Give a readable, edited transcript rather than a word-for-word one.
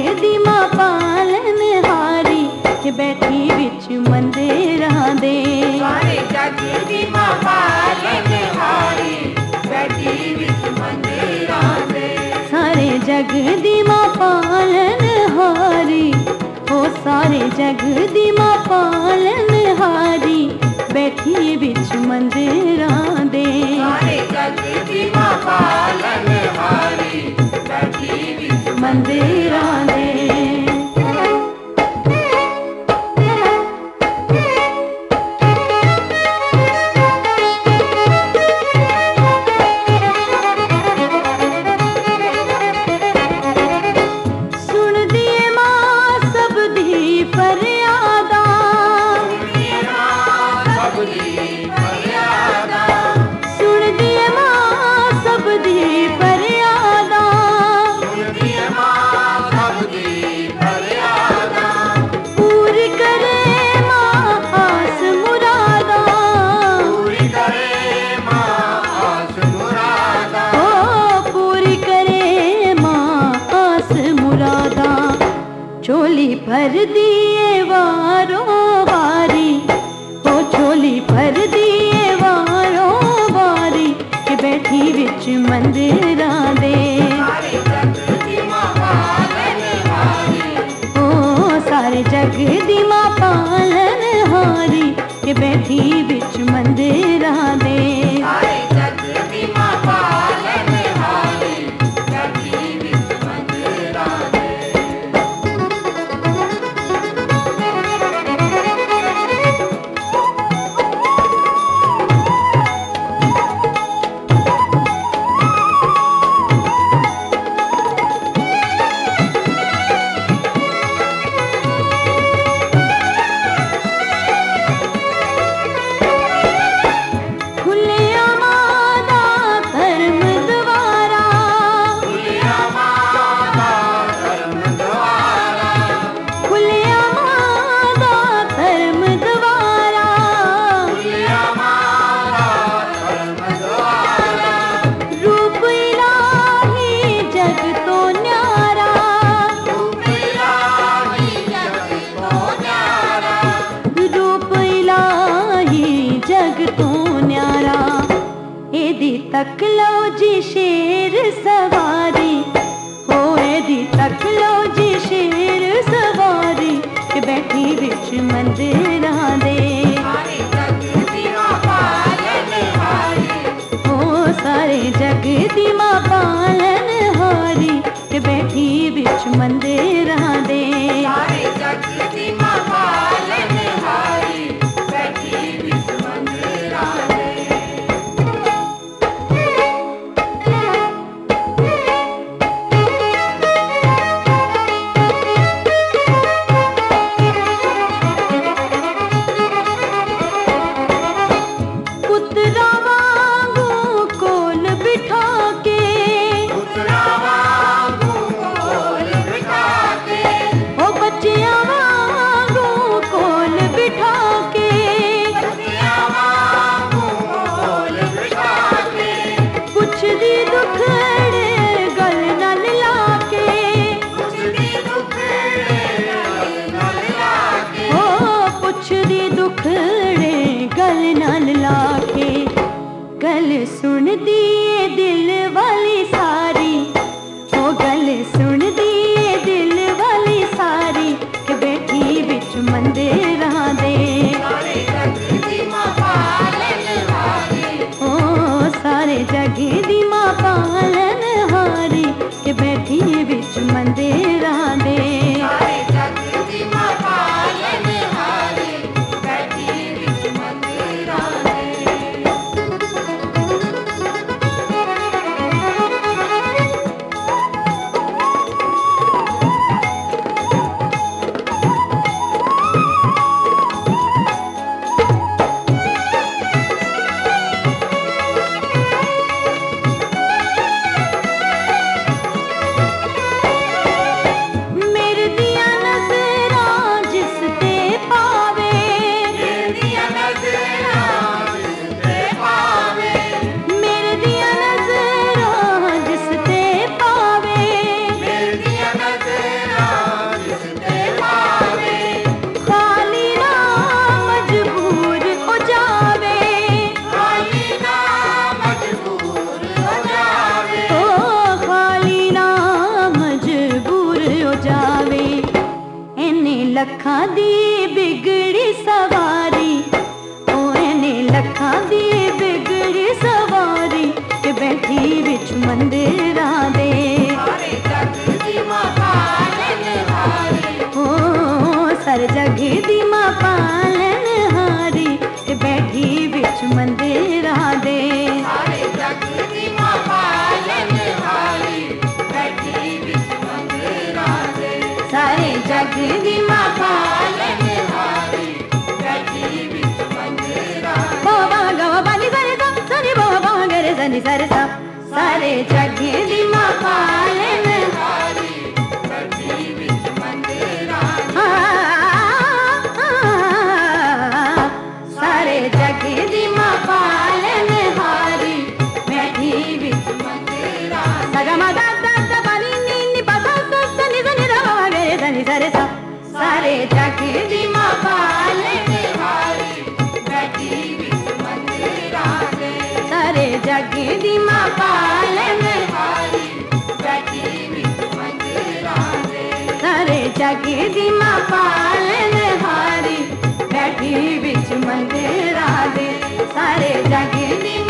दी मां पालन हारी के बैठी विच मंदिरां दे। सारे जग दी मां पालन हारी बैठी विच मंदिरां दे। सारे जग दी मां पालन हारी, ओ सारे जग दी मां पालन हारी बैठी विच मंदिरां दे। सारे जग दी मां पालन हारी बैठी विच मंदिरां दे। झोली भर दिए वारों वारी, ओ झोली भर दिए वारों वारी के बैठी विच मंदिरां दे। सारे जग दी मां पालन हारी, ओ सारे जग दी मां पालन हारी के बैठी विच मंदिरां दे। सारे जग दी मां पालन हारी बैठी विच मंदिरां दे। तक लो जी शेर सवारी, हो एदी तक लो जी शेर सवारी के बैठी विच मंदिरां दे। सारे जग दी मां पालन हारी, हो सारे जग दी मां पालन हारी के बैठी विच मंदिरां दे। सारे जग दी मां पालन हारी बैठी विच मंदिरां दे। हो जावे। इन्ने लखां दी बिगड़ी सवारी, ओ इन्ने लखां दी बिगड़ी सवारी के बैठी विच मंदिरां दे। सारे जग दी मां पालनहारी, ओ सारे जग दी मां पालनहारी के बैठी विच मंदिरां दे। सारे जग दी मां पालनहारी, बैठी विच मंदिरां दे। सारे जग दी मां पालनहारी, बैठी विच मंदिरां दे। बाबा गवा बानी सरे सा सरे बाबा गरे सनी सरे सा। सारे जग दी मां पालनहारी, बैठी विच मंदिरां दे। सारे जग दी मां पालनहारी बैठी विच मंदिरां दे। सगा मा दा दा दा बानी नी नी पा सा सा सनी सनी रा मा गरे सनी सरे सा। सारे जग दी मां पालनहारी, बैठी विच मंदिरां दे। सारे जग दी मां पालनहारी, बैठी विच मंदिरां दे। सारे जग दी मां पालनहारी बैठी विच मंदिरां दे। सारे जग दी